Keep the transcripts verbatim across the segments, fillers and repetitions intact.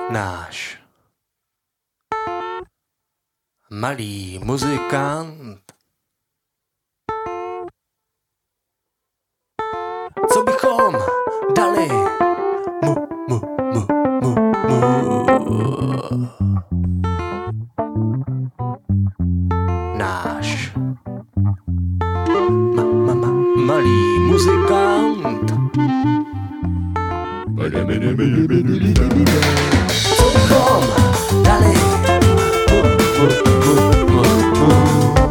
náš malý muzikant. Co bychom dali mu, mu, mu, mu, mu. Náš ma, ma, ma, malý muzikant. Co bychom dali mu, mu, mu, mu, mu.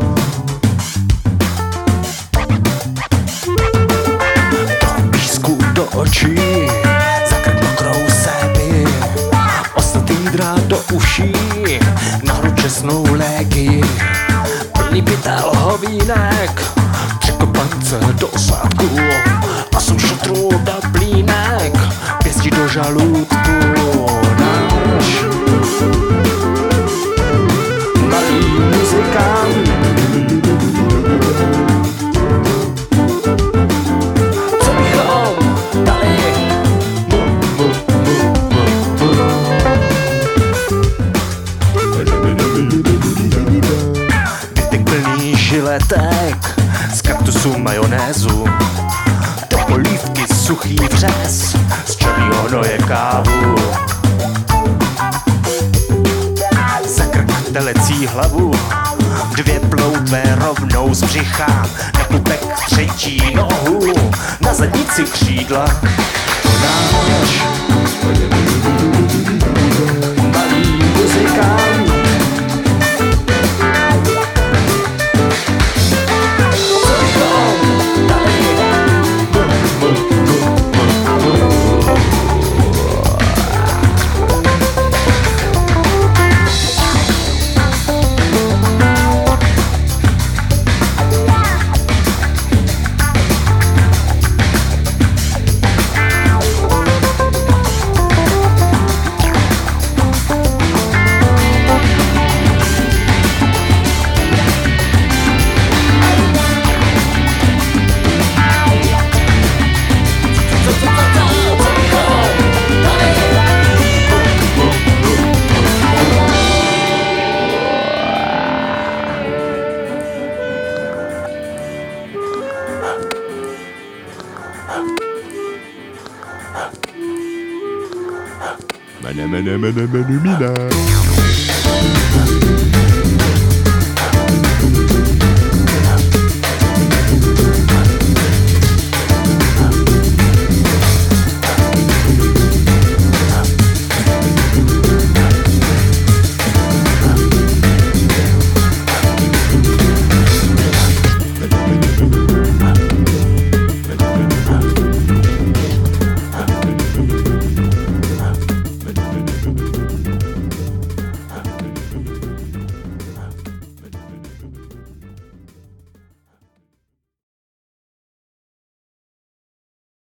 Do písku, do očí, zakrk mokrou séby, ostatý drát do uší, nahoru česnou léky, plný pytel hovínek, třekopance do osádku, osm šutrů do plínek, pěstí do žaludku. Náš malý muzikant. Co bychom dali mu, mu, mu, mu, mu. Vytek plný žiletek, z kaktusu majonézu, do polívky suchý vřez, z černýho hnoje kávu. Za krk telecí hlavu, dvě ploutve rovnou z břicha, na pupek třetí nohu, na zadnici křídla. Náš malý muzikant. Mana mana mana mana mina.